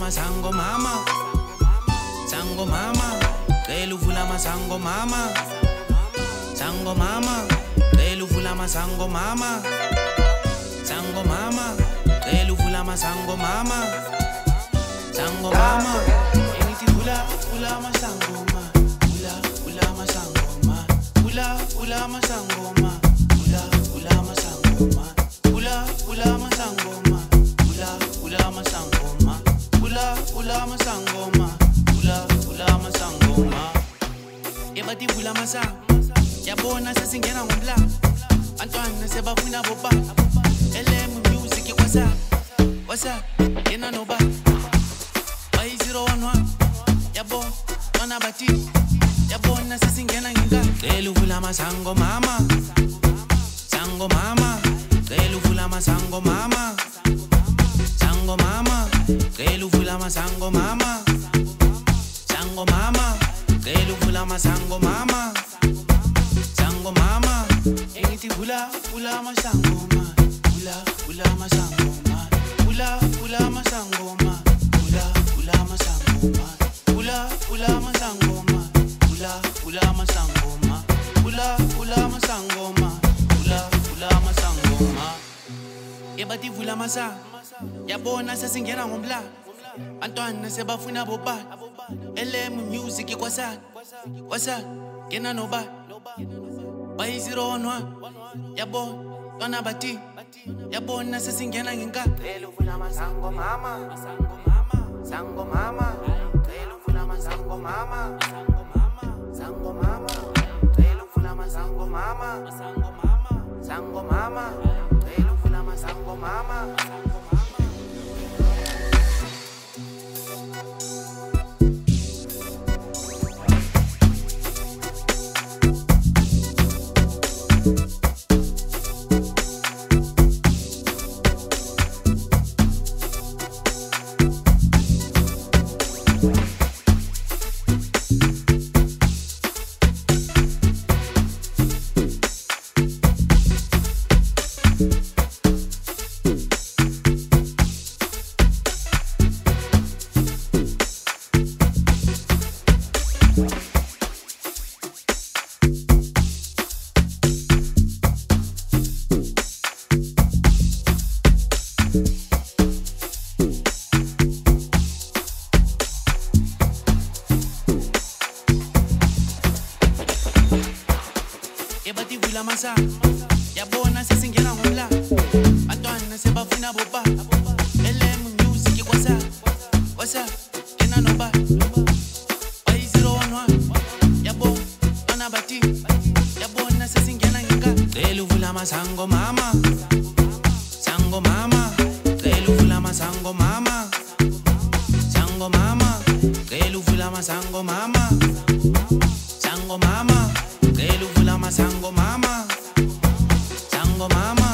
masango mama, sango mama, keluvula masango mama, sango mama, keluvula masango mama, sango mama, keluvula masango mama, sango mama, enithi vula masango ma, vula masango ma, vula masango ma, vula masango ma, vula masango ma, vula masango ma, vula masango ma, vula masango ma. Ebati vula masango, yabona sesingena ngombla, antwana sebafuna boba, music what's up, yena noba, by 011, yabo, wana bati, yabona sesingena nginga, keluvula masango mama, sango mama, keluvula masango mama, sango mama, keluvula masango mama, sango mama, keluvula masango mama, sango mama, enithi vula masango ma, vula masango ma, vula masango ma, vula masango ma, vula masango ma, vula masango ma, vula masango ma, vula masango ma. Ebati vula masa, yabona sesingena ngombla, antwana sebafuna boba, music what's up, yena noba, by 011, yabo, wana bati, yabona sesingena nginga, keluvula masango mama, sango mama, keluvula masango mama, sango mama, keluvula masango mama, sango mama, keluvula masango mama. Ebati vula masa, yabona sesingena ngombla, antwana sebafuna boba, music what's up, yena noba, by 011, yabo, wana bati, yabona sesingena nginga, keluvula masango mama, sango mama, keluvula masango mama, sango mama, keluvula masango mama, sango mama, keluvula masango mama, sango mama.